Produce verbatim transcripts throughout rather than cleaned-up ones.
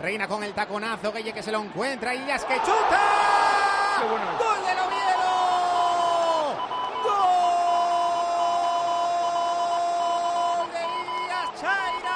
Reina con el taconazo, Gueye que se lo encuentra, Ilias que chuta. Qué bueno es. ¡Gol del Oviedo! ¡Gol de Ilias Chaira!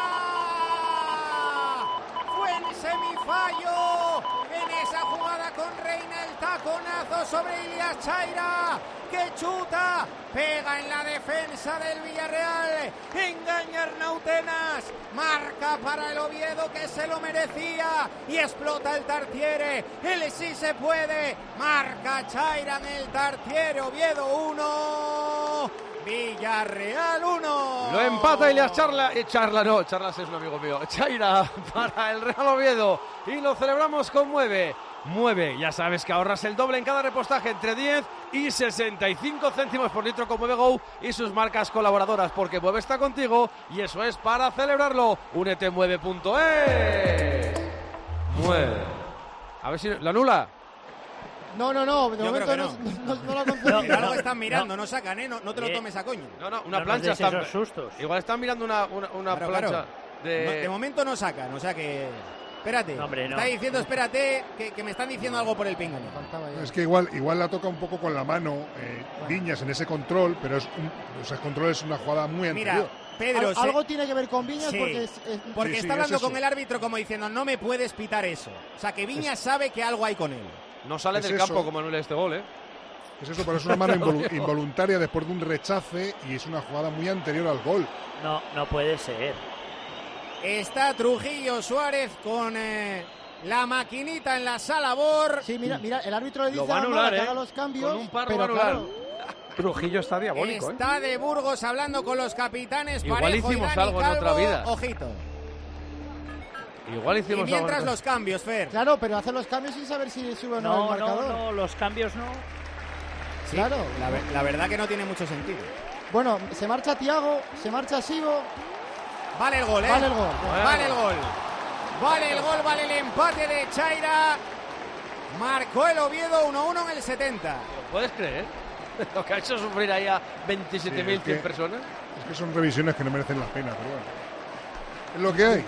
Fue en semifallo en esa jugada con Reina, el taconazo sobre Ilias Chaira, que chuta, pega en la defensa del Villarreal, engaña a Arnautenas, marca para el Oviedo que se lo merecía y explota el Tartiere, él sí se puede, marca Chaira en el Tartiere, Oviedo uno, Villarreal uno. Lo empata Ilias Charla, eh, Charla no, Charlas es un amigo mío, Chaira para el Real Oviedo y lo celebramos con Mueve. Mueve, ya sabes que ahorras el doble en cada repostaje entre diez y sesenta y cinco céntimos por litro con Mueve Go y sus marcas colaboradoras, porque Mueve está contigo y eso es para celebrarlo. Únete mueve punto es. Mueve. A ver si lo anula. No, no, no, de Yo momento creo no, que no, no, no lo ha concedido. Mira, algo están mirando, no, sacan, ¿eh? No, no te lo tomes a coño. No, no, una No plancha nos deis está. esos sustos. Igual están mirando una, una, una Claro, plancha claro. de. No, de momento no sacan, o sea que... Espérate, No, hombre, no. está diciendo espérate, que, que me están diciendo algo por el pingón. Faltaba ya. Es que igual, igual la toca un poco con la mano eh, Viñas en ese control, pero es un, ese control es una jugada muy Mira, anterior. Pedro, Al- se- algo tiene que ver con Viñas Sí. porque es, es- porque Sí, sí, está hablando es eso. con el árbitro como diciendo, no me puedes pitar eso. O sea, que Viñas sabe que algo hay con él. No sale Es del eso. campo como anula este gol, ¿eh? Es eso, pero es una mano involu- involuntaria después de un rechace y es una jugada muy anterior al gol. No, no puede ser. Está Trujillo Suárez con eh, la maquinita en la sala B O R. Sí, mira, mira, el árbitro le Lo dice va a a Armada anular, que ¿eh? haga los cambios, Con un par lo pero va a anular. claro, Trujillo está diabólico, ¿eh? Está de Burgos hablando con los capitanes Igual Parejo y hicimos Dani algo en Calvo. otra vida. Ojito. Igual Y hicimos mientras algo. los cambios, Fer. claro, pero hace los cambios sin saber si sube o no, No, el no, marcador. no, los cambios no. Sí, Claro. La, ver- la verdad que no tiene mucho sentido. Bueno, se marcha Tiago, se marcha Sigo, Vale el gol, ¿eh? vale el gol. Vale el gol. Vale el gol, vale el empate de Chaira. Marcó el Oviedo uno uno en el setenta. ¿Lo puedes creer? Lo que ha hecho sufrir ahí a veintisiete mil cien Sí, es que- personas. Es que son revisiones que no merecen la pena, pero bueno. Es lo que hay.